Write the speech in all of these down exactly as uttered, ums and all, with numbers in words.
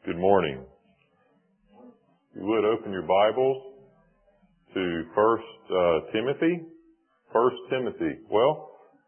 Good morning. If you would open your Bibles to First uh, Timothy. First Timothy. Well,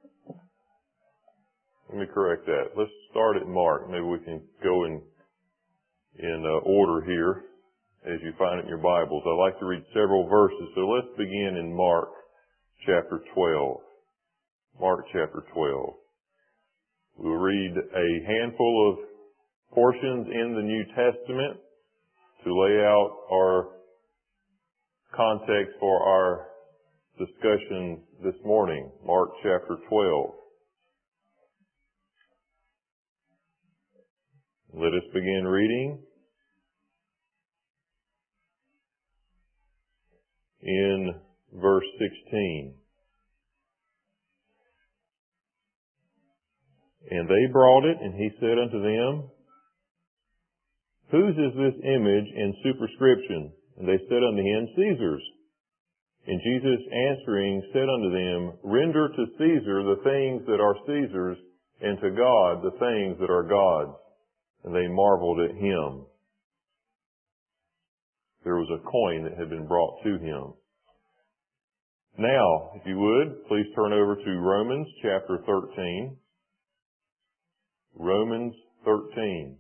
let me correct that. Let's start at Mark. Maybe we can go in in uh, order here as you find it in your Bibles. I'd like to read several verses, so let's begin in Mark chapter twelve. Mark chapter twelve. We'll read a handful of portions in the New Testament to lay out our context for our discussion this morning. Mark chapter twelve. Let us begin reading in verse sixteen. And they brought it, and he said unto them, Whose is this image and superscription? And they said unto him, Caesar's. And Jesus answering said unto them, Render to Caesar the things that are Caesar's, and to God the things that are God's. And they marveled at him. There was a coin that had been brought to him. Now, if you would, please turn over to Romans chapter thirteen. Romans thirteen.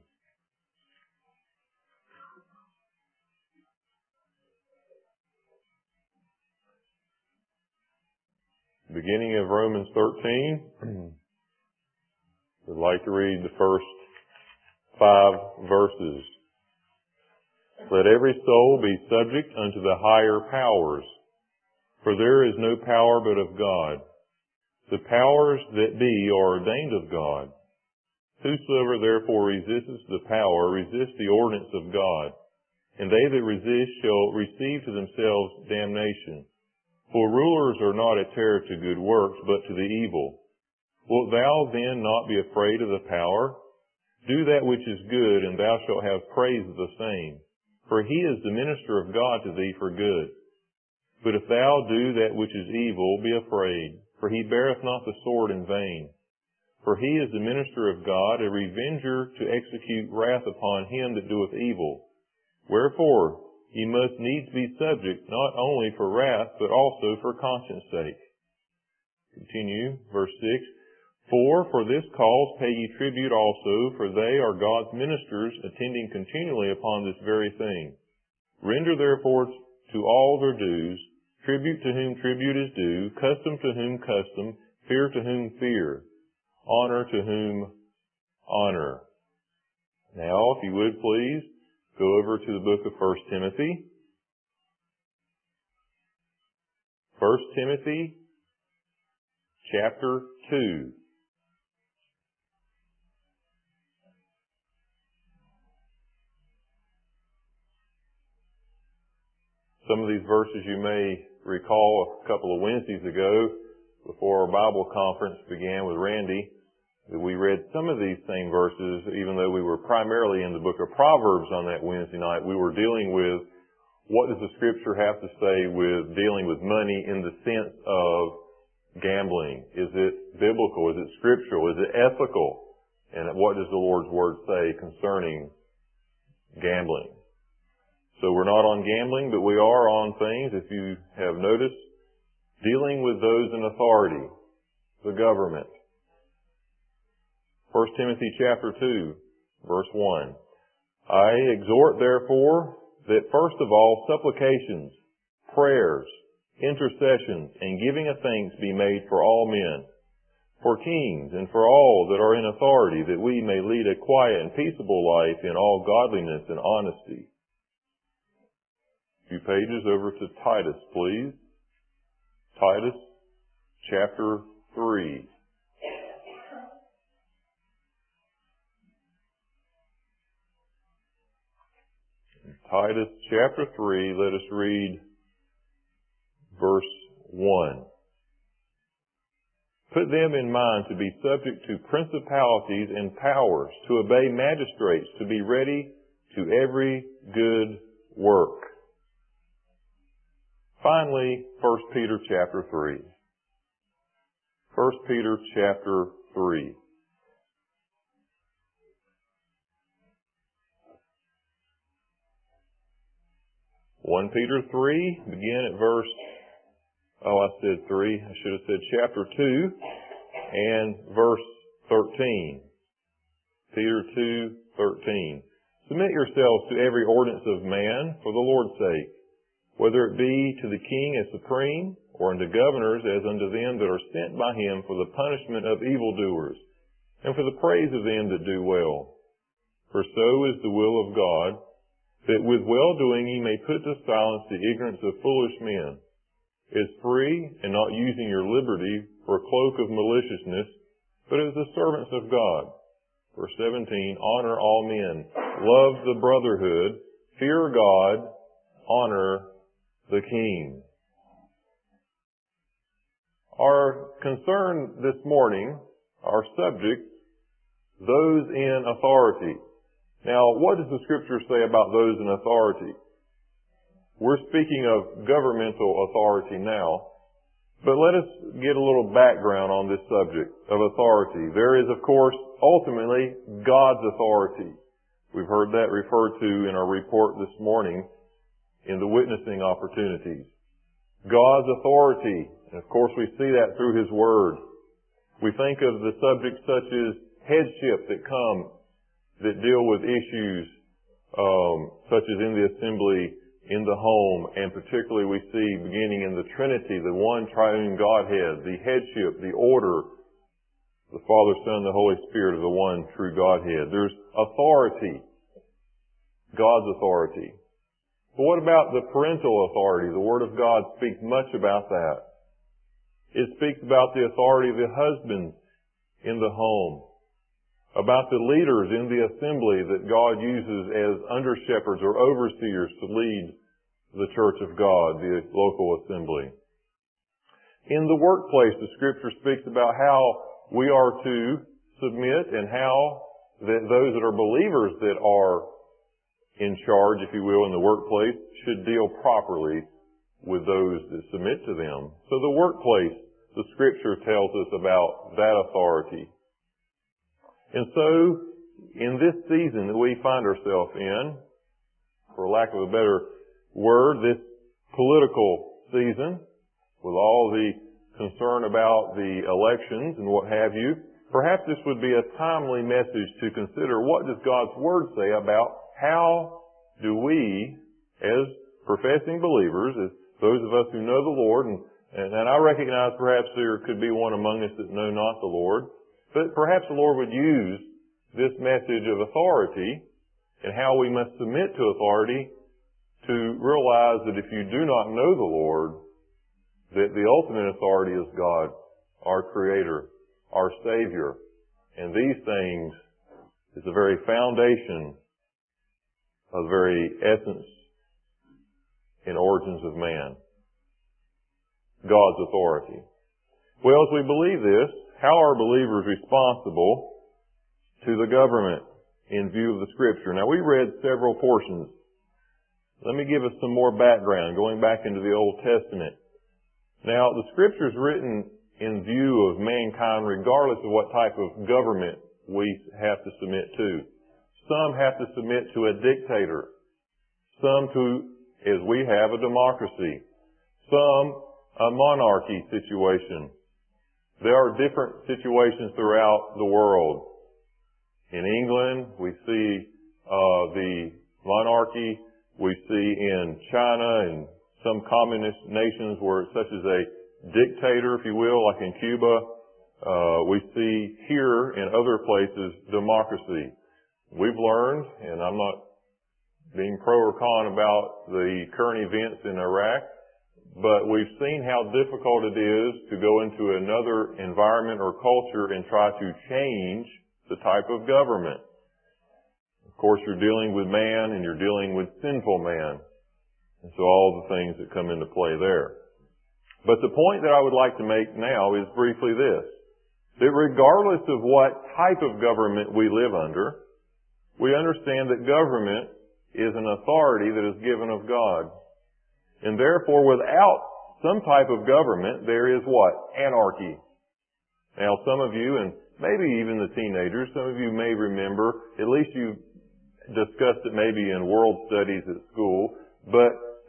Beginning of Romans thirteen, I'd like to read the first five verses. Let every soul be subject unto the higher powers, for there is no power but of God. The powers that be are ordained of God. Whosoever therefore resisteth the power resists the ordinance of God, and they that resist shall receive to themselves damnation. For rulers are not a terror to good works, but to the evil. Wilt thou then not be afraid of the power? Do that which is good, and thou shalt have praise of the same. For he is the minister of God to thee for good. But if thou do that which is evil, be afraid, for he beareth not the sword in vain. For he is the minister of God, a revenger to execute wrath upon him that doeth evil. Wherefore, ye must needs be subject, not only for wrath, but also for conscience sake. Continue, verse six. For, for this cause pay ye tribute also, for they are God's ministers, attending continually upon this very thing. Render therefore to all their dues, tribute to whom tribute is due, custom to whom custom, fear to whom fear, honor to whom honor. Now, if you would please, go over to the book of First Timothy. First Timothy, chapter two. Some of these verses you may recall a couple of Wednesdays ago, before our Bible conference began with Randy, that we read some of these same verses, even though we were primarily in the book of Proverbs on that Wednesday night. We were dealing with what does the Scripture have to say with dealing with money in the sense of gambling. Is it biblical? Is it scriptural? Is it ethical? And what does the Lord's Word say concerning gambling? So we're not on gambling, but we are on things, if you have noticed, dealing with those in authority, the government. First Timothy chapter two, verse one. I exhort therefore that first of all supplications, prayers, intercessions, and giving of thanks be made for all men, for kings and for all that are in authority, that we may lead a quiet and peaceable life in all godliness and honesty. A few pages over to Titus, please. Titus chapter three. Titus chapter three, let us read verse one. Put them in mind to be subject to principalities and powers, to obey magistrates, to be ready to every good work. Finally, First Peter chapter three. First Peter chapter three. First Peter three, begin at verse, oh, I said three. I should have said chapter two and verse thirteen. Peter two, thirteen. Submit yourselves to every ordinance of man for the Lord's sake, whether it be to the king as supreme, or unto governors as unto them that are sent by him for the punishment of evildoers, and for the praise of them that do well. For so is the will of God, that with well-doing ye may put to silence the ignorance of foolish men, as free, and not using your liberty for a cloak of maliciousness, but as the servants of God. Verse seventeen, honor all men, love the brotherhood, fear God, honor the king. Our concern this morning, our subject, those in authority. Now, what does the Scripture say about those in authority? We're speaking of governmental authority now, but let us get a little background on this subject of authority. There is, of course, ultimately, God's authority. We've heard that referred to in our report this morning in the witnessing opportunities. God's authority. And of course, we see that through His Word. We think of the subjects such as headship that come, that deal with issues um, such as in the assembly, in the home, and particularly we see beginning in the Trinity, the one triune Godhead, the headship, the order, the Father, Son, the Holy Spirit are the one true Godhead. There's authority, God's authority. But what about the parental authority? The Word of God speaks much about that. It speaks about the authority of the husband in the home, about the leaders in the assembly that God uses as under-shepherds or overseers to lead the church of God, the local assembly. In the workplace, the Scripture speaks about how we are to submit and how that those that are believers that are in charge, if you will, in the workplace should deal properly with those that submit to them. So the workplace, the Scripture tells us about that authority. And so, in this season that we find ourselves in, for lack of a better word, this political season, with all the concern about the elections and what have you, perhaps this would be a timely message to consider what does God's Word say about how do we, as professing believers, as those of us who know the Lord, and, and I recognize perhaps there could be one among us that know not the Lord, but perhaps the Lord would use this message of authority and how we must submit to authority to realize that if you do not know the Lord, that the ultimate authority is God, our Creator, our Savior. And these things is the very foundation of the very essence and origins of man. God's authority. Well, as we believe this, how are believers responsible to the government in view of the Scripture? Now, we read several portions. Let me give us some more background, going back into the Old Testament. Now, the Scripture is written in view of mankind regardless of what type of government we have to submit to. Some have to submit to a dictator. Some to, as we have, a democracy. Some a monarchy situation. There are different situations throughout the world. In England, we see uh, the monarchy. We see in China and some communist nations where such as a dictator, if you will, like in Cuba. Uh, we see here in other places democracy. We've learned, and I'm not being pro or con about the current events in Iraq, but we've seen how difficult it is to go into another environment or culture and try to change the type of government. Of course, you're dealing with man and you're dealing with sinful man. And so all the things that come into play there. But the point that I would like to make now is briefly this. That regardless of what type of government we live under, we understand that government is an authority that is given of God. And therefore, without some type of government, there is what? Anarchy. Now, some of you, and maybe even the teenagers, some of you may remember, at least you discussed it maybe in world studies at school, but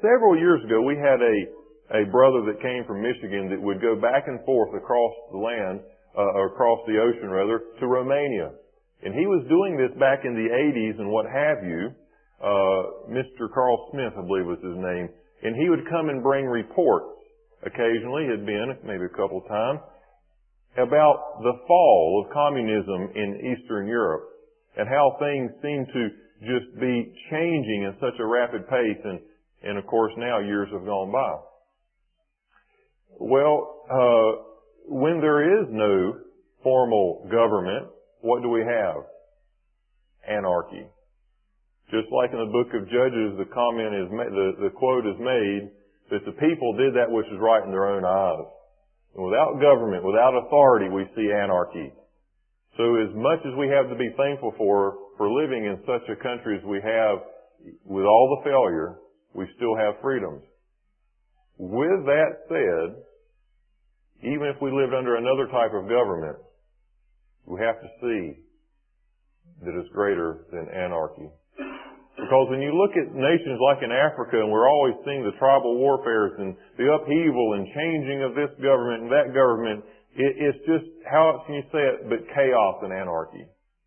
several years ago, we had a, a brother that came from Michigan that would go back and forth across the land, uh, or across the ocean rather, to Romania. And he was doing this back in the eighties and what have you. Uh, Mister Carl Smith, I believe was his name. And he would come and bring reports. Occasionally, had been, maybe a couple of times, about the fall of communism in Eastern Europe and how things seem to just be changing at such a rapid pace. And, and of course, now years have gone by. Well, uh, when there is no formal government, what do we have? Anarchy. Just like in the book of Judges, the comment is, the, the quote is made that the people did that which is right in their own eyes. And without government, without authority, we see anarchy. So as much as we have to be thankful for, for living in such a country as we have, with all the failure, we still have freedoms. With that said, even if we lived under another type of government, we have to see that it's greater than anarchy. Because when you look at nations like in Africa, and we're always seeing the tribal warfares and the upheaval and changing of this government and that government, it, it's just, how else can you say it but chaos and anarchy?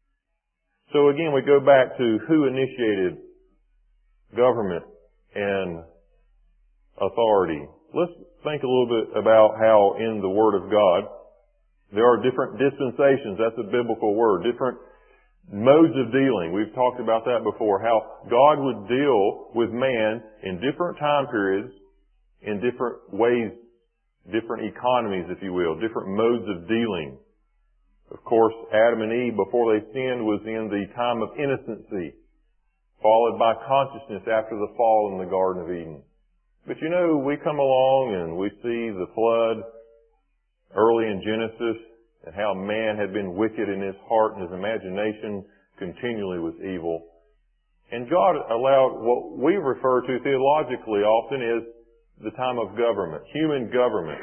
So again, we go back to who initiated government and authority. Let's think a little bit about how in the Word of God, there are different dispensations. That's a biblical word. Different modes of dealing. We've talked about that before, how God would deal with man in different time periods, in different ways, different economies, if you will, different modes of dealing. Of course, Adam and Eve, before they sinned, was in the time of innocency, followed by consciousness after the fall in the Garden of Eden. But you know, we come along and we see the flood early in Genesis, and how man had been wicked in his heart and his imagination continually was evil. And God allowed what we refer to theologically often as the time of government, human government.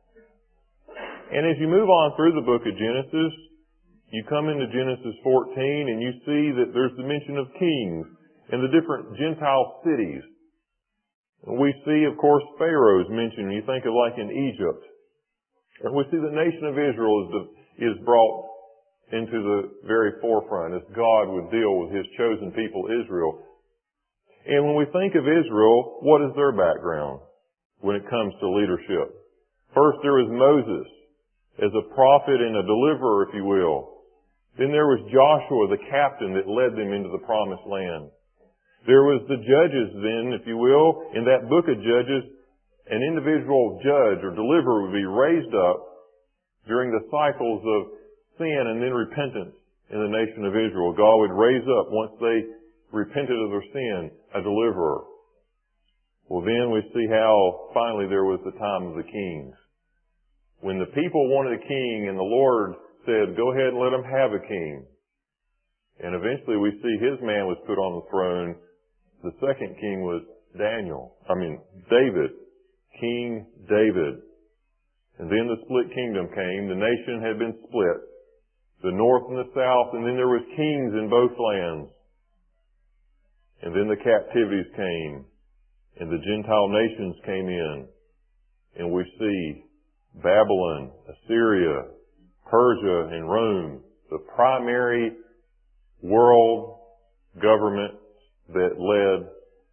And as you move on through the book of Genesis, you come into Genesis fourteen and you see that there's the mention of kings and the different Gentile cities. We see, of course, Pharaoh's mentioned. You think of like in Egypt. And we see the nation of Israel is, the, is brought into the very forefront as God would deal with His chosen people, Israel. And when we think of Israel, what is their background when it comes to leadership? First, there was Moses as a prophet and a deliverer, if you will. Then there was Joshua, the captain that led them into the promised land. There was the judges then, if you will, in that book of Judges. An individual judge or deliverer would be raised up during the cycles of sin and then repentance in the nation of Israel. God would raise up, once they repented of their sin, a deliverer. Well, then we see how finally there was the time of the kings. When the people wanted a king and the Lord said, go ahead and let them have a king. And eventually we see His man was put on the throne. The second king was Daniel, I mean David. King David. And then the split kingdom came. The nation had been split. The north and the south, and then there was kings in both lands. And then the captivities came, and the Gentile nations came in. And we see Babylon, Assyria, Persia, and Rome, the primary world government that led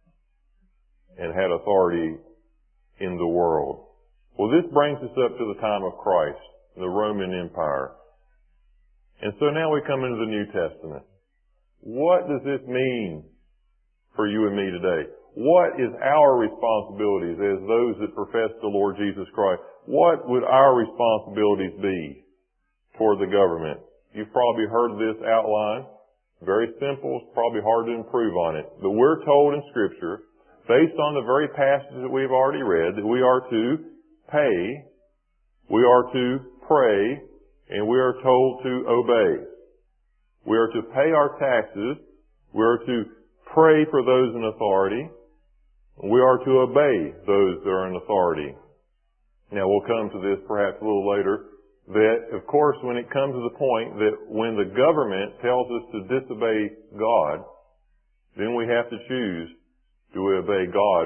and had authority in the world. Well, this brings us up to the time of Christ, the Roman Empire. And so now we come into the New Testament. What does this mean for you and me today? What is our responsibilities as those that profess the Lord Jesus Christ? What would our responsibilities be toward the government? You've probably heard this outline. Very simple. It's probably hard to improve on it. But we're told in Scripture, based on the very passages that we've already read, that we are to pay, we are to pray, and we are told to obey. We are to pay our taxes. We are to pray for those in authority. We are to obey those that are in authority. Now we'll come to this perhaps a little later, that of course when it comes to the point that when the government tells us to disobey God, then we have to choose, do we obey God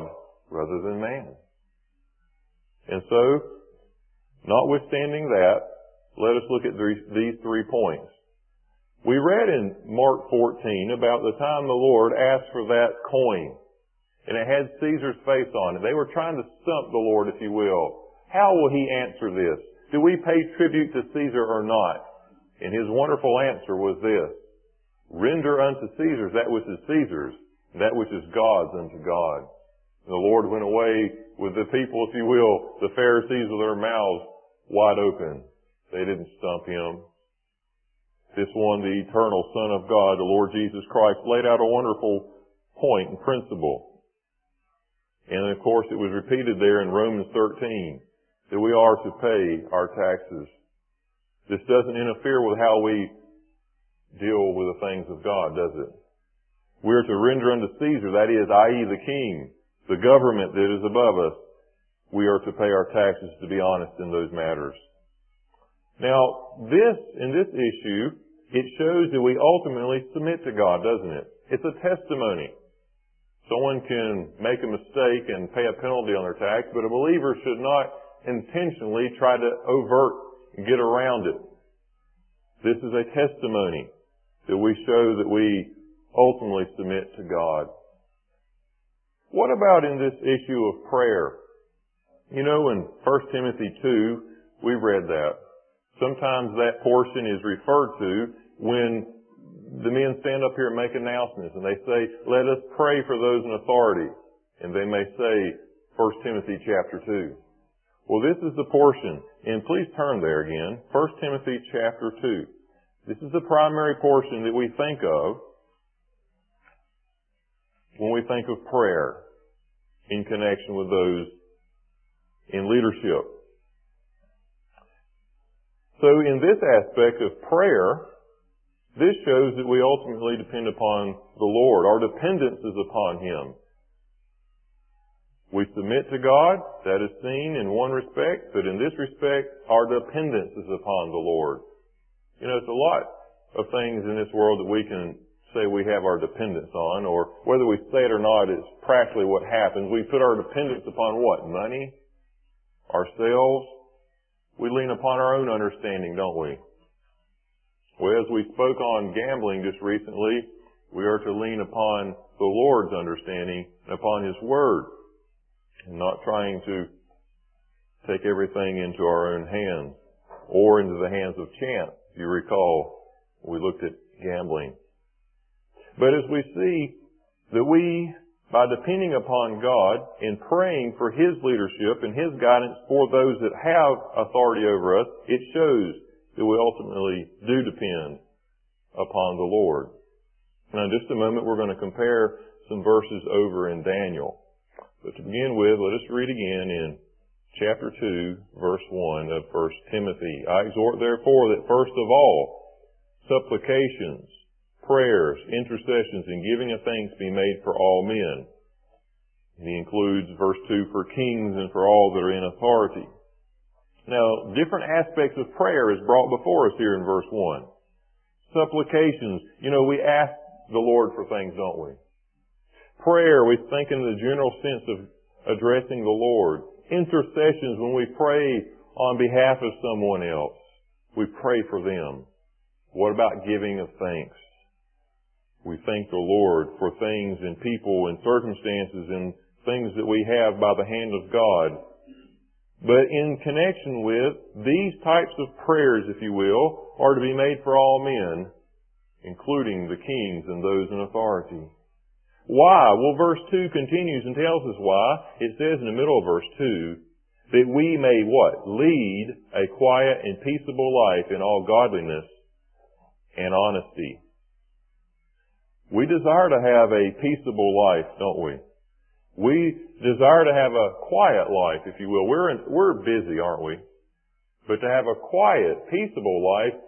rather than man. And so, notwithstanding that, let us look at these three points. We read in Mark fourteen about the time the Lord asked for that coin, and it had Caesar's face on it. They were trying to stump the Lord, if you will. How will He answer this? Do we pay tribute to Caesar or not? And His wonderful answer was this: render unto Caesar that which is Caesar's, and that which is God's unto God. And the Lord went away with the people, if you will, the Pharisees with their mouths wide open. They didn't stump Him. This one, the eternal Son of God, the Lord Jesus Christ, laid out a wonderful point and principle. And of course it was repeated there in Romans thirteen, that we are to pay our taxes. This doesn't interfere with how we deal with the things of God, does it? We are to render unto Caesar, that is, that is the king, the government that is above us. We are to pay our taxes, to be honest in those matters. Now, this, in this issue, it shows that we ultimately submit to God, doesn't it? It's a testimony. Someone can make a mistake and pay a penalty on their tax, but a believer should not intentionally try to overt and get around it. This is a testimony that we show that we ultimately submit to God. What about in this issue of prayer? You know, in First Timothy two, we read that. Sometimes that portion is referred to when the men stand up here and make announcements and they say, let us pray for those in authority. And they may say, First Timothy chapter two. Well, this is the portion, and please turn there again, First Timothy chapter two. This is the primary portion that we think of when we think of prayer in connection with those in leadership. So in this aspect of prayer, this shows that we ultimately depend upon the Lord. Our dependence is upon Him. We submit to God, that is seen in one respect, but in this respect, our dependence is upon the Lord. You know, it's a lot of things in this world that we can say we have our dependence on, or whether we say it or not, it's practically what happens. We put our dependence upon what? Money? Ourselves? We lean upon our own understanding, don't we? Well, as we spoke on gambling just recently, we are to lean upon the Lord's understanding and upon His Word, and not trying to take everything into our own hands or into the hands of chance. If you recall, we looked at gambling. But as we see that we, by depending upon God and praying for His leadership and His guidance for those that have authority over us, it shows that we ultimately do depend upon the Lord. Now in just a moment we're going to compare some verses over in Daniel. But to begin with, let us read again in chapter two, verse one of First Timothy. I exhort therefore that first of all, supplications, prayers, intercessions, and giving of thanks be made for all men. He includes verse two, for kings and for all that are in authority. Now, different aspects of prayer is brought before us here in verse one. Supplications, you know, we ask the Lord for things, don't we? Prayer, we think in the general sense of addressing the Lord. Intercessions, when we pray on behalf of someone else, we pray for them. What about giving of thanks? We thank the Lord for things and people and circumstances and things that we have by the hand of God. But in connection with these types of prayers, if you will, are to be made for all men, including the kings and those in authority. Why? Well, verse two continues and tells us why. It says in the middle of verse two, that we may what? Lead a quiet and peaceable life in all godliness and honesty. We desire to have a peaceable life, don't we? We desire to have a quiet life, if you will. We're in, we're busy, aren't we? But to have a quiet, peaceable life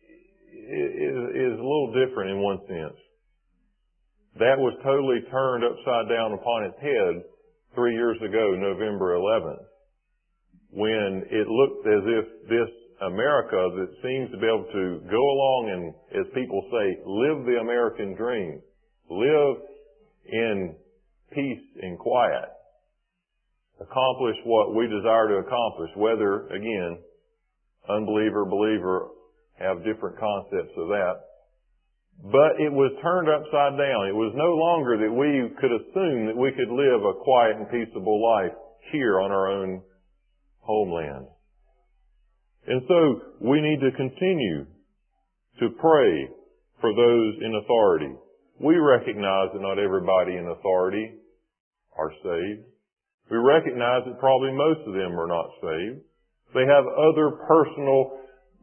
is, is a little different in one sense. That was totally turned upside down upon its head three years ago, November eleventh, when it looked as if this America that seems to be able to go along and, as people say, live the American dream, live in peace and quiet, accomplish what we desire to accomplish, whether, again, unbeliever, believer have different concepts of that. But it was turned upside down. It was no longer that we could assume that we could live a quiet and peaceable life here on our own homeland. And so we need to continue to pray for those in authority. We recognize that not everybody in authority are saved. We recognize that probably most of them are not saved. They have other personal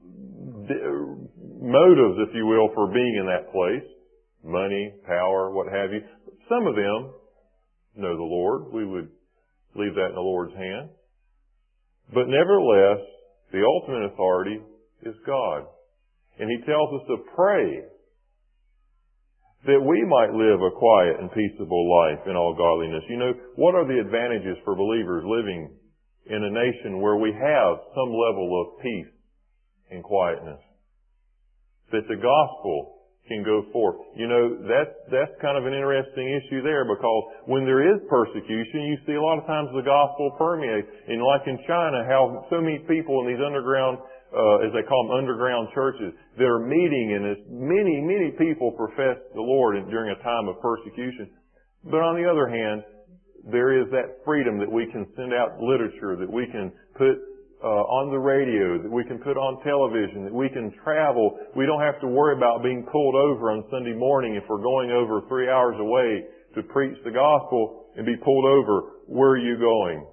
motives, if you will, for being in that place. Money, power, what have you. Some of them know the Lord. We would leave that in the Lord's hand. But nevertheless, the ultimate authority is God. And He tells us to pray that we might live a quiet and peaceable life in all godliness. You know, what are the advantages for believers living in a nation where we have some level of peace and quietness? That the gospel can go forth. You know, that's, that's kind of an interesting issue there, because when there is persecution, you see a lot of times the gospel permeates. And like in China, how so many people in these underground, uh, as they call them, underground churches, that are meeting, and as many, many people profess the Lord during a time of persecution. But on the other hand, there is that freedom that we can send out literature, that we can put uh, on the radio, that we can put on television, that we can travel. We don't have to worry about being pulled over on Sunday morning if we're going over three hours away to preach the gospel and be pulled over. Where are you going?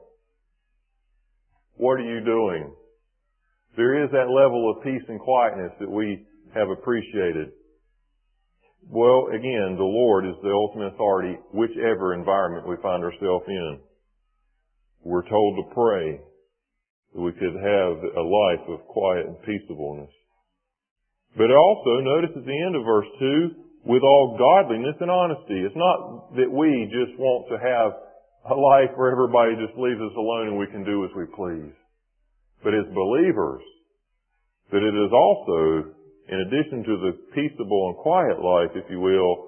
What are you doing? There is that level of peace and quietness that we have appreciated. Well, again, the Lord is the ultimate authority, whichever environment we find ourselves in. We're told to pray that we could have a life of quiet and peaceableness. But also, notice at the end of verse two, with all godliness and honesty. It's not that we just want to have a life where everybody just leaves us alone and we can do as we please. But as believers, that it is also, in addition to the peaceable and quiet life, if you will,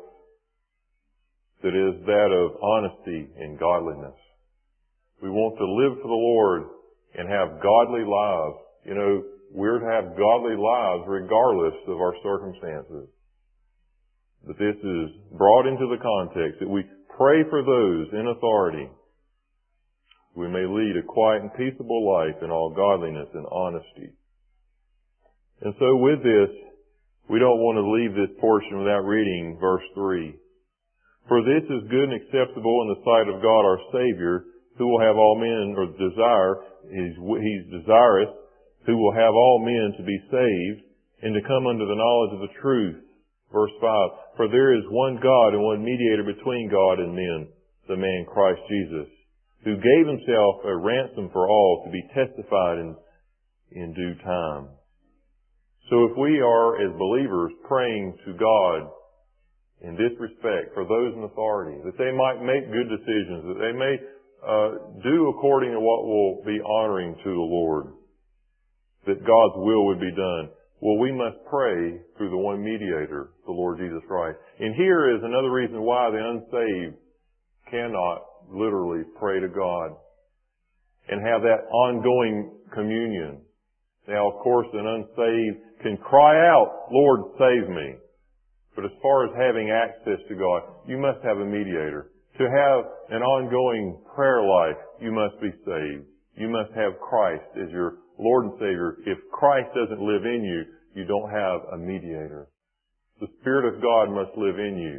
that is that of honesty and godliness. We want to live for the Lord and have godly lives. You know, we're to have godly lives regardless of our circumstances. But this is brought into the context that we pray for those in authority. We may lead a quiet and peaceable life in all godliness and honesty. And so with this, we don't want to leave this portion without reading verse three. For this is good and acceptable in the sight of God our Savior, who will have all men, or desire, he's, he's desirous, who will have all men to be saved, and to come unto the knowledge of the truth. Verse five, for there is one God and one mediator between God and men, the man Christ Jesus, who gave Himself a ransom for all, to be testified in, in due time. So if we are, as believers, praying to God in this respect for those in authority, that they might make good decisions, that they may uh, do according to what will be honoring to the Lord, that God's will would be done, well, we must pray through the one mediator, the Lord Jesus Christ. And here is another reason why the unsaved cannot literally pray to God and have that ongoing communion. Now, of course, an unsaved can cry out, Lord, save me. But as far as having access to God, you must have a mediator. To have an ongoing prayer life, you must be saved. You must have Christ as your Lord and Savior. If Christ doesn't live in you, you don't have a mediator. The Spirit of God must live in you.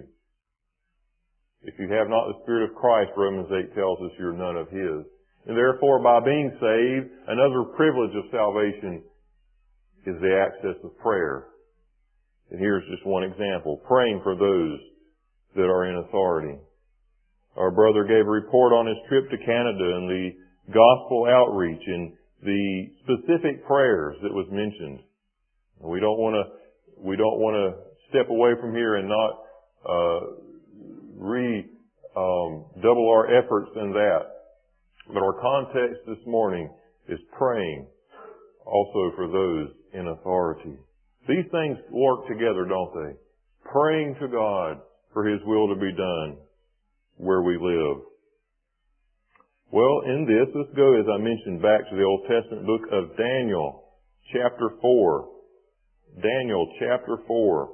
If you have not the Spirit of Christ, Romans eight tells us you're none of His. And therefore, by being saved, another privilege of salvation is the access of prayer. And here's just one example. Praying for those that are in authority. Our brother gave a report on his trip to Canada and the gospel outreach and the specific prayers that was mentioned. We don't want to, we don't want to step away from here and not, uh, re, um, double our efforts in that. But our context this morning is praying also for those in authority. These things work together, don't they? Praying to God for His will to be done where we live. Well, in this, let's go, as I mentioned, back to the Old Testament book of Daniel, chapter four. Daniel, chapter four.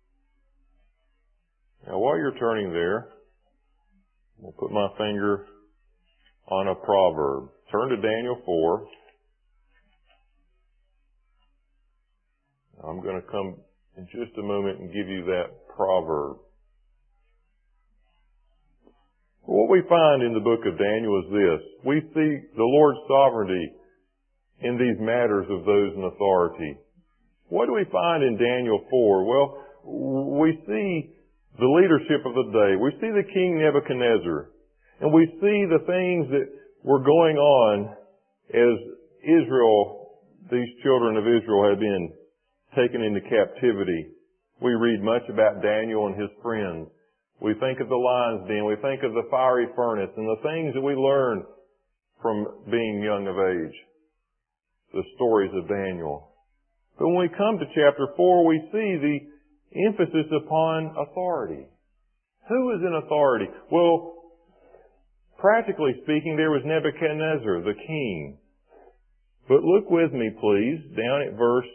Now, while you're turning there, I'll put my finger on a proverb. Turn to Daniel four. I'm going to come in just a moment and give you that proverb. What we find in the book of Daniel is this. We see the Lord's sovereignty in these matters of those in authority. What do we find in Daniel four? Well, we see the leadership of the day. We see the king Nebuchadnezzar. And we see the things that were going on as Israel, these children of Israel had been taken into captivity. We read much about Daniel and his friends. We think of the lion's den. We think of the fiery furnace and the things that we learn from being young of age. The stories of Daniel. But when we come to chapter four, we see the emphasis upon authority. Who is in authority? Well, practically speaking, there was Nebuchadnezzar, the king. But look with me, please, down at verse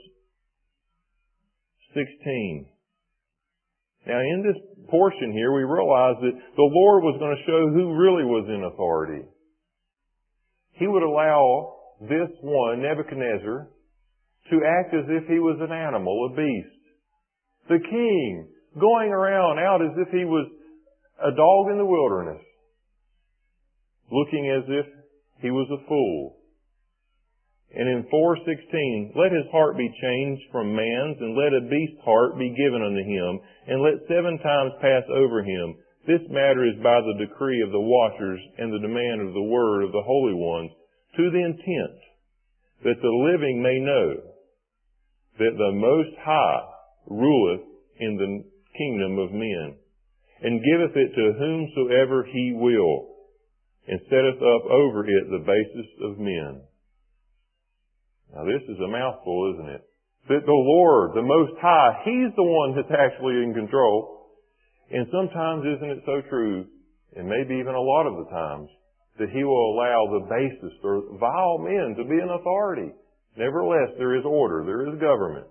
sixteen. Now, in this portion here, we realize that the Lord was going to show who really was in authority. He would allow this one, Nebuchadnezzar, to act as if he was an animal, a beast. The king, going around out as if he was a dog in the wilderness, looking as if he was a fool. And in four sixteen, let his heart be changed from man's, and let a beast's heart be given unto him, and let seven times pass over him. This matter is by the decree of the watchers and the demand of the word of the holy ones, to the intent that the living may know that the Most High ruleth in the kingdom of men, and giveth it to whomsoever he will, and setteth up over it the basis of men. Now this is a mouthful, isn't it? That the Lord, the Most High, He's the one that's actually in control. And sometimes, isn't it so true, and maybe even a lot of the times, that He will allow the basis for vile men to be in authority. Nevertheless, there is order, there is government.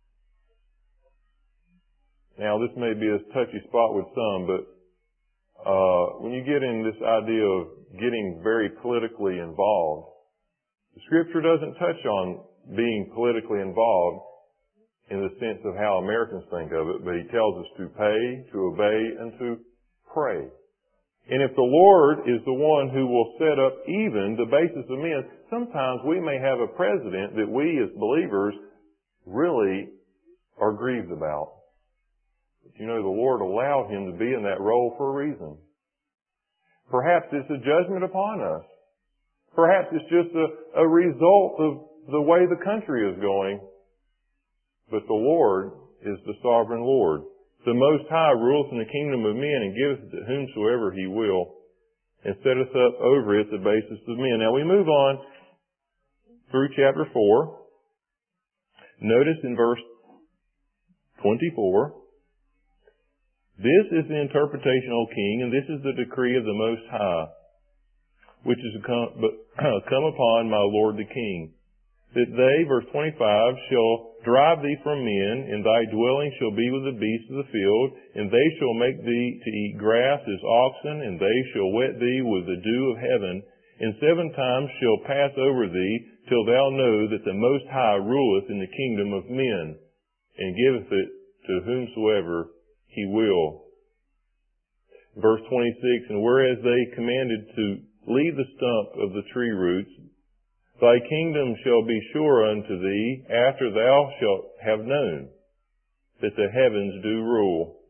Now this may be a touchy spot with some, but uh, when you get in this idea of getting very politically involved, the Scripture doesn't touch on being politically involved in the sense of how Americans think of it, but He tells us to pay, to obey, and to pray. And if the Lord is the one who will set up even the basis of men, sometimes we may have a president that we as believers really are grieved about. But you know, the Lord allowed him to be in that role for a reason. Perhaps it's a judgment upon us. Perhaps it's just a, a result of the way the country is going. But the Lord is the sovereign Lord. The Most High ruleth in the kingdom of men, and giveth it to whomsoever He will, and setteth up over it the basis of men. Now we move on through chapter four. Notice in verse twenty-four, this is the interpretation, O King, and this is the decree of the Most High, which is come, come upon my Lord the King, that they, verse twenty-five, shall drive thee from men, and thy dwelling shall be with the beasts of the field, and they shall make thee to eat grass as oxen, and they shall wet thee with the dew of heaven, and seven times shall pass over thee, till thou know that the Most High ruleth in the kingdom of men, and giveth it to whomsoever He will. Verse twenty-six, and whereas they commanded to leave the stump of the tree roots, thy kingdom shall be sure unto thee after thou shalt have known that the heavens do rule.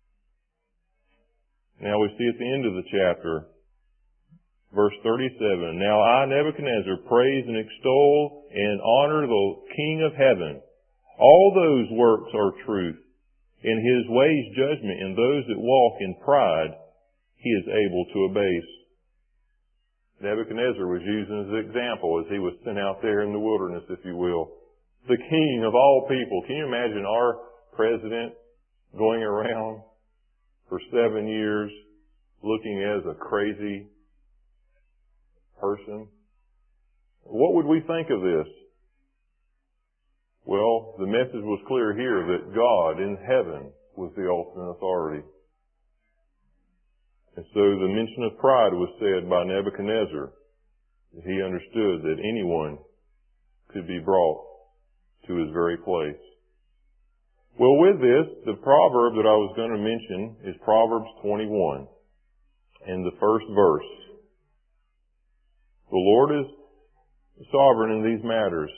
Now we see at the end of the chapter, verse thirty-seven, now I, Nebuchadnezzar, praise and extol and honor the King of heaven. All those works are truth, in His ways judgment, and those that walk in pride He is able to abase. Nebuchadnezzar was using as an example as he was sent out there in the wilderness, if you will. The king of all people. Can you imagine our president going around for seven years looking as a crazy person. What would we think of this? Well, the message was clear here that God in heaven was the ultimate authority. And so the mention of pride was said by Nebuchadnezzar. He understood that anyone could be brought to his very place. Well, with this, the proverb that I was going to mention is Proverbs twenty-one, and the first verse. The Lord is sovereign in these matters.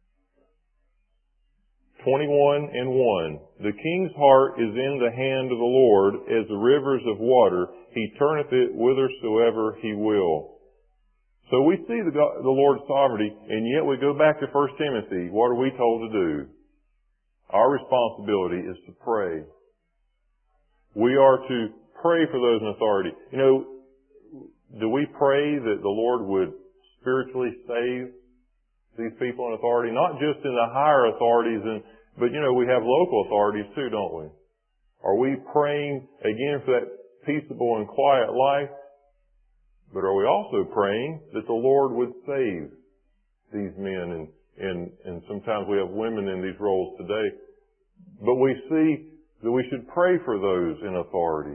twenty-one and one. The king's heart is in the hand of the Lord as the rivers of water. He turneth it whithersoever he will. So we see the, God, the Lord's sovereignty, and yet we go back to First Timothy. What are we told to do? Our responsibility is to pray. We are to pray for those in authority. You know, do we pray that the Lord would spiritually save these people in authority? Not just in the higher authorities, and, but you know, we have local authorities too, don't we? Are we praying again for that peaceable and quiet life? But are we also praying that the Lord would save these men? And, and, and sometimes we have women in these roles today. But we see that we should pray for those in authority.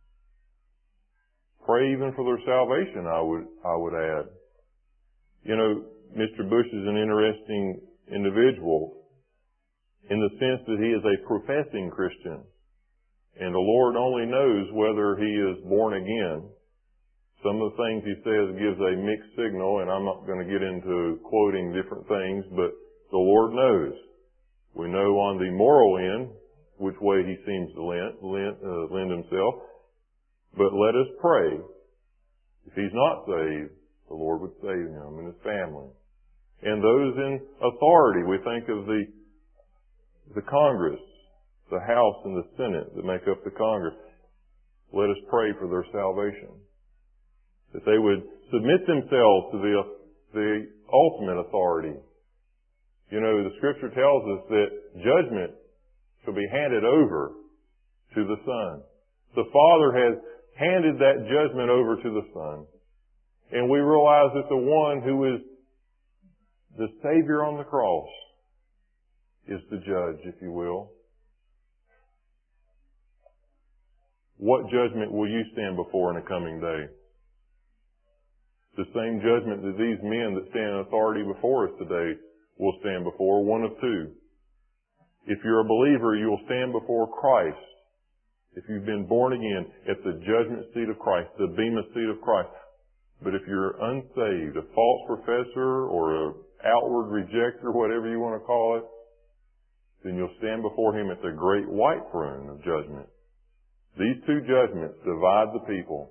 Pray even for their salvation, I would, I would add. You know, Mister Bush is an interesting individual in the sense that he is a professing Christian. And the Lord only knows whether he is born again. Some of the things he says gives a mixed signal, and I'm not going to get into quoting different things, but the Lord knows. We know on the moral end which way he seems to lend, lend, uh, lend himself. But let us pray. If he's not saved, the Lord would save him and his family. And those in authority, we think of the the Congress, the House and the Senate that make up the Congress. Let us pray for their salvation. That they would submit themselves to the, the ultimate authority. You know, the Scripture tells us that judgment shall be handed over to the Son. The Father has handed that judgment over to the Son. And we realize that the one who is the Savior on the cross is the judge, if you will. What judgment will you stand before in a coming day? The same judgment that these men that stand in authority before us today will stand before, one of two. If you're a believer, you will stand before Christ. If you've been born again, at the judgment seat of Christ, the bema seat of Christ. But if you're unsaved, a false professor or an outward rejecter, whatever you want to call it, then you'll stand before Him at the great white throne of judgment. These two judgments divide the people.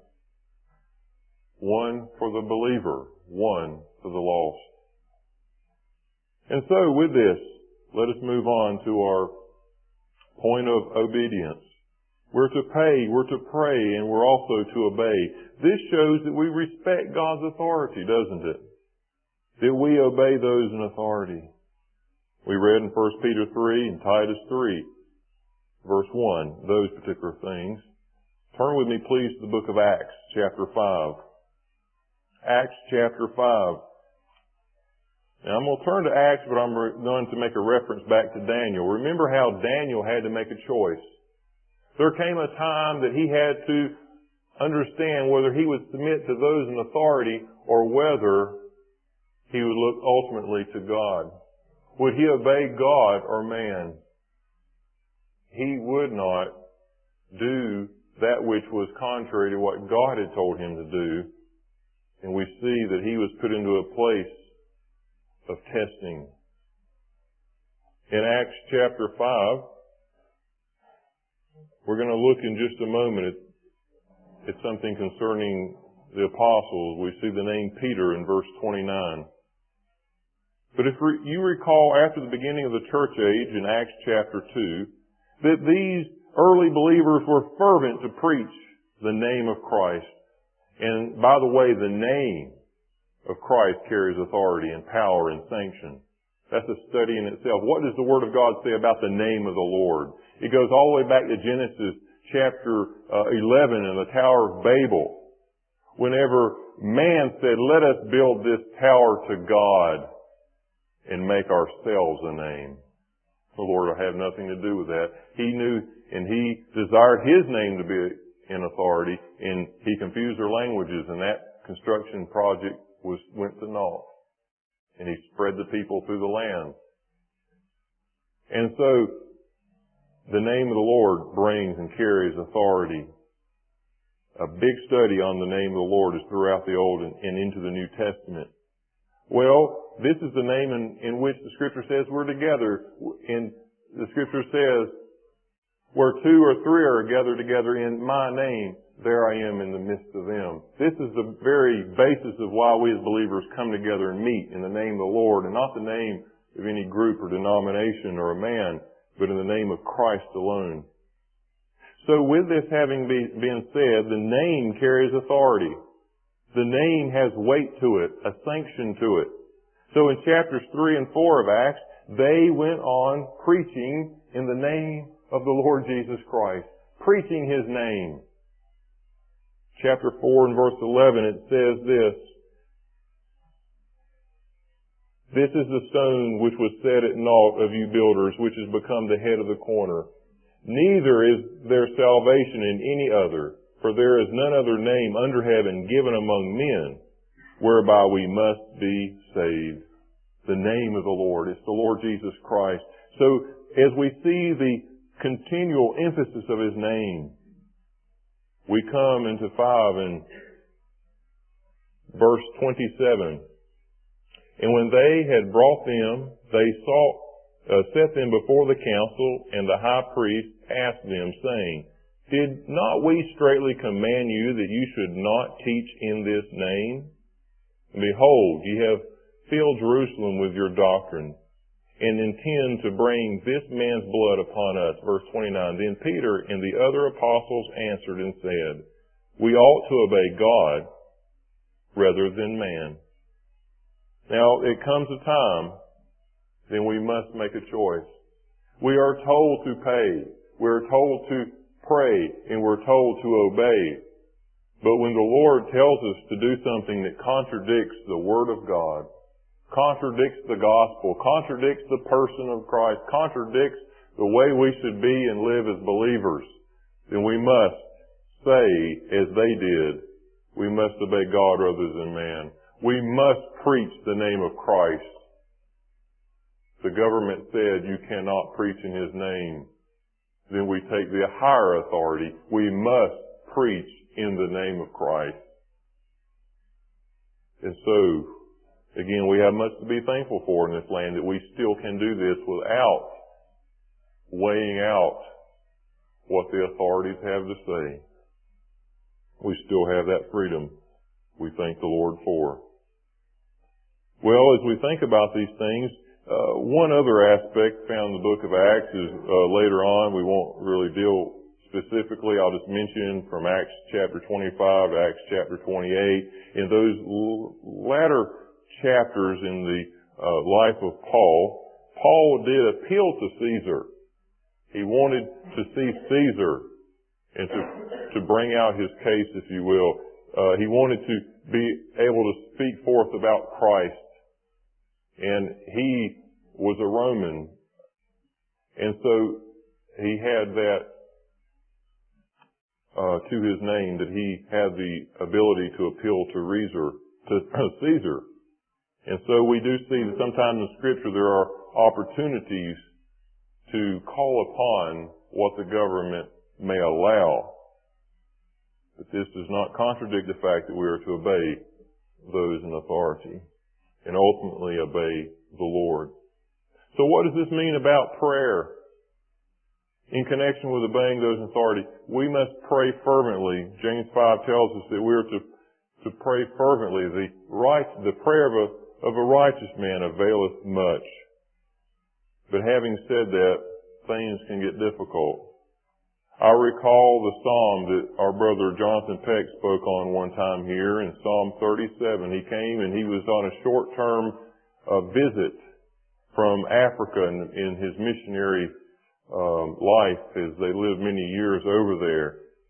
One for the believer, one for the lost. And so with this, let us move on to our point of obedience. We're to pay, we're to pray, and we're also to obey. This shows that we respect God's authority, doesn't it? That we obey those in authority. We read in First Peter three and Titus three, verse one, those particular things. Turn with me, please, to the book of Acts, chapter five. Acts chapter five. Now, I'm going to turn to Acts, but I'm going to make a reference back to Daniel. Remember how Daniel had to make a choice. There came a time that he had to understand whether he would submit to those in authority or whether he would look ultimately to God. Would he obey God or man? He would not do that which was contrary to what God had told him to do. And we see that he was put into a place of testing. In Acts chapter five, we're going to look in just a moment at, at something concerning the apostles. We see the name Peter in verse twenty-nine. But if re- you recall after the beginning of the church age in Acts chapter two, that these early believers were fervent to preach the name of Christ. And by the way, the name of Christ carries authority and power and sanction. That's a study in itself. What does the Word of God say about the name of the Lord? It goes all the way back to Genesis chapter uh, eleven and the Tower of Babel, Whenever man said, let us build this tower to God and make ourselves a name. The Lord will have nothing to do with that. He knew and He desired His name to be in authority, and He confused their languages, and that construction project was went to naught. And He spread the people through the land. And so, the name of the Lord brings and carries authority. A big study on the name of the Lord is throughout the Old and, and into the New Testament. Well, this is the name in, in which the Scripture says we're together. And the Scripture says, where two or three are gathered together in my name, there I am in the midst of them. This is the very basis of why we as believers come together and meet in the name of the Lord, and not the name of any group or denomination or a man, but in the name of Christ alone. So with this having be, been said, the name carries authority. The name has weight to it, a sanction to it. So in chapters three and four of Acts, they went on preaching in the name of the Lord Jesus Christ, preaching His name. Chapter four and verse eleven, it says this, this is the stone which was set at naught of you builders, which has become the head of the corner. Neither is there salvation in any other, for there is none other name under heaven given among men, whereby we must be saved. The name of the Lord. It's the Lord Jesus Christ. So, as we see the continual emphasis of His name, we come into five and verse twenty-seven. And when they had brought them, they sought, uh, set them before the council, and the high priest asked them, saying, Did not we straitly command you that you should not teach in this name? And behold, ye have filled Jerusalem with your doctrine, and intend to bring this man's blood upon us. Verse twenty-nine, Then Peter and the other apostles answered and said, We ought to obey God rather than man. Now, it comes a time, then we must make a choice. We are told to pay. We're told to pray, and we're told to obey. But when the Lord tells us to do something that contradicts the Word of God, contradicts the gospel, contradicts the person of Christ, contradicts the way we should be and live as believers, then we must say, as they did, we must obey God rather than man. We must preach the name of Christ. The government said you cannot preach in His name. Then we take the higher authority. We must preach in the name of Christ. And so, again, we have much to be thankful for in this land, that we still can do this without weighing out what the authorities have to say. We still have that freedom. We thank the Lord for. Well, as we think about these things, uh, one other aspect found in the book of Acts is uh, later on. We won't really deal specifically. I'll just mention from Acts chapter twenty-five to Acts chapter twenty-eight. In those l- latter chapters in the uh, life of Paul, Paul did appeal to Caesar. He wanted to see Caesar and to, to bring out his case, if you will. Uh, he wanted to be able to speak forth about Christ. And he was a Roman. And so he had that uh, to his name, that he had the ability to appeal to Caesar, to Caesar. And so we do see that sometimes in Scripture there are opportunities to call upon what the government may allow. But this does not contradict the fact that we are to obey those in authority and ultimately obey the Lord. So what does this mean about prayer? In connection with obeying those in authority, we must pray fervently. James five tells us that we are to, to pray fervently. The right, the prayer of a, of a righteous man availeth much. But having said that, things can get difficult. I recall the psalm that our brother Jonathan Peck spoke on one time here in Psalm thirty-seven. He came and he was on a short-term uh, visit from Africa in, in his missionary um, life, as they lived many years over there.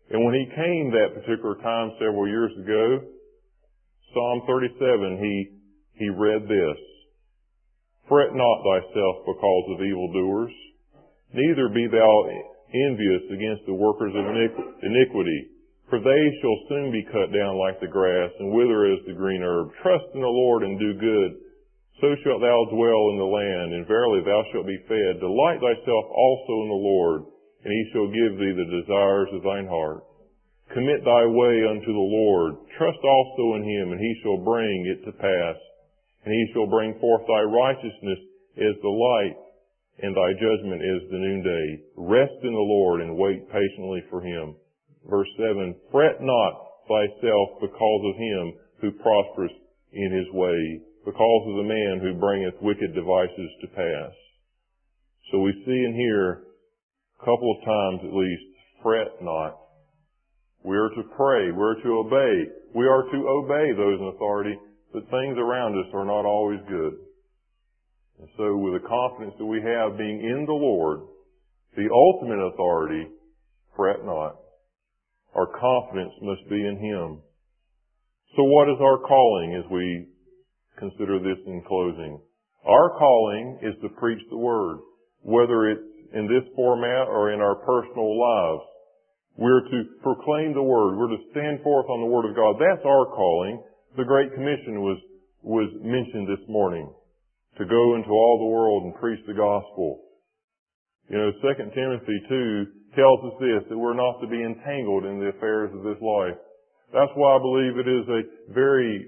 And when he came that particular time several years ago, Psalm thirty-seven, he, he read this: "Fret not thyself because of evildoers, neither be thou envious against the workers of iniquity, for they shall soon be cut down like the grass, and wither as the green herb. Trust in the Lord and do good, so shalt thou dwell in the land, and verily thou shalt be fed. Delight thyself also in the Lord, and he shall give thee the desires of thine heart. Commit thy way unto the Lord. Trust also in him, and he shall bring it to pass. And he shall bring forth thy righteousness as the light, and thy judgment as the noonday. Rest in the Lord, and wait patiently for him." Verse seven, "Fret not thyself because of him who prospereth in his way, because of the man who bringeth wicked devices to pass." So we see in here, a couple of times at least, fret not. We are to pray. We are to obey. We are to obey those in authority, but things around us are not always good. And so with the confidence that we have being in the Lord, the ultimate authority, fret not. Our confidence must be in him. So what is our calling as we consider this in closing? Our calling is to preach the Word, whether it's in this format or in our personal lives. We're to proclaim the Word. We're to stand forth on the Word of God. That's our calling. The Great Commission was, was mentioned this morning, to go into all the world and preach the gospel. You know, Second Timothy two tells us this, that we're not to be entangled in the affairs of this life. That's why I believe it is a very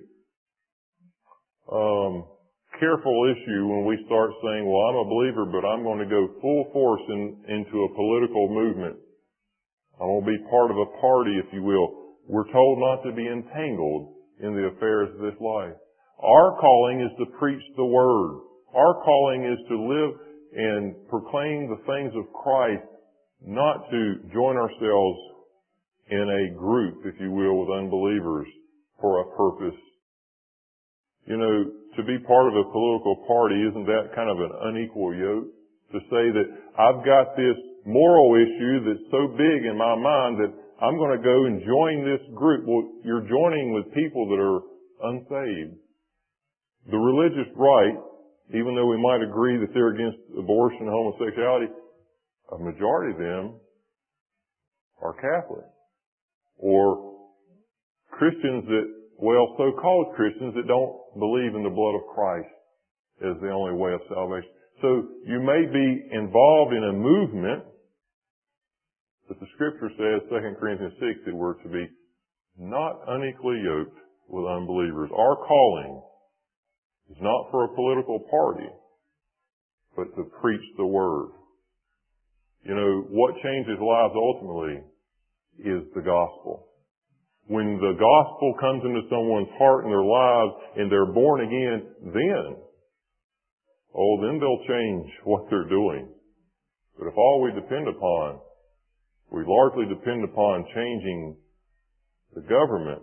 um, careful issue when we start saying, well, I'm a believer, but I'm going to go full force in, into a political movement. I'm going to be part of a party, if you will. We're told not to be entangled in the affairs of this life. Our calling is to preach the Word. Our calling is to live and proclaim the things of Christ, not to join ourselves in a group, if you will, with unbelievers for a purpose. You know, to be part of a political party, isn't that kind of an unequal yoke? To say that I've got this moral issue that's so big in my mind that I'm going to go and join this group. Well, you're joining with people that are unsaved. The religious right, even though we might agree that they're against abortion and homosexuality, a majority of them are Catholic. Or Christians that, well, so-called Christians that don't believe in the blood of Christ as the only way of salvation. So you may be involved in a movement, but the Scripture says, Second Corinthians six, that we're to be not unequally yoked with unbelievers. Our calling is not for a political party, but to preach the Word. You know, what changes lives ultimately is the gospel. When the gospel comes into someone's heart and their lives and they're born again, then, oh, then they'll change what they're doing. But if all we depend upon, we largely depend upon changing the government,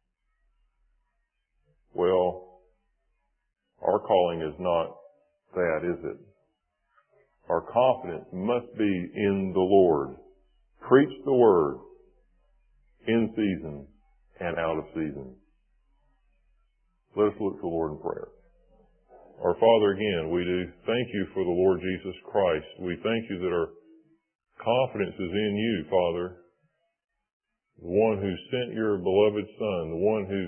well, our calling is not that, is it? Our confidence must be in the Lord. Preach the Word in season and out of season. Let us look to the Lord in prayer. Our Father, again, we do thank you for the Lord Jesus Christ. We thank you that our confidence is in you, Father, the one who sent your beloved Son, the one who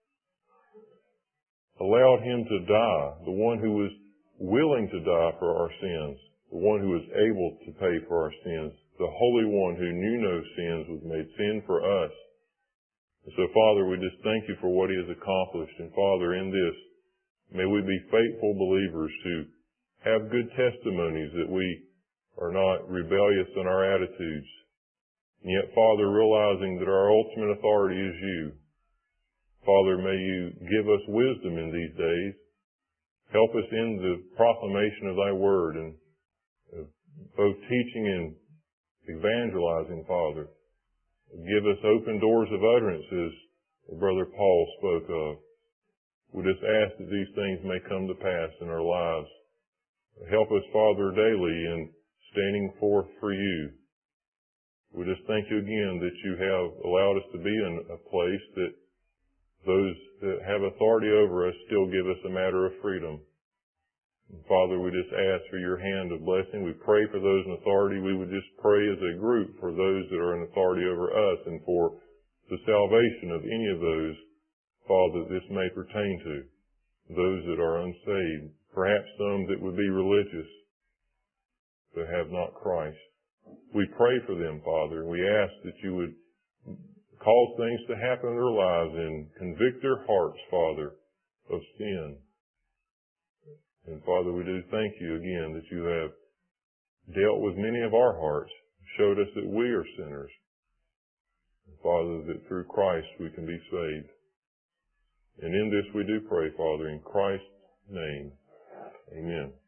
allowed him to die, the one who was willing to die for our sins, the one who was able to pay for our sins, the Holy One who knew no sins was made sin for us. And so, Father, we just thank you for what he has accomplished. And, Father, in this, may we be faithful believers who have good testimonies, that we are not rebellious in our attitudes. And yet, Father, realizing that our ultimate authority is you, Father, may you give us wisdom in these days. Help us in the proclamation of thy word and both teaching and evangelizing, Father. Give us open doors of utterances, as Brother Paul spoke of. We just ask that these things may come to pass in our lives. Help us, Father, daily in standing forth for you. We just thank you again that you have allowed us to be in a place that those that have authority over us still give us a matter of freedom. And Father, we just ask for your hand of blessing. We pray for those in authority. We would just pray as a group for those that are in authority over us and for the salvation of any of those, Father, that this may pertain to. Those that are unsaved, perhaps some that would be religious but have not Christ. We pray for them, Father, and we ask that you would cause things to happen in their lives and convict their hearts, Father, of sin. And Father, we do thank you again that you have dealt with many of our hearts, showed us that we are sinners. And Father, that through Christ we can be saved. And in this we do pray, Father, in Christ's name. Amen.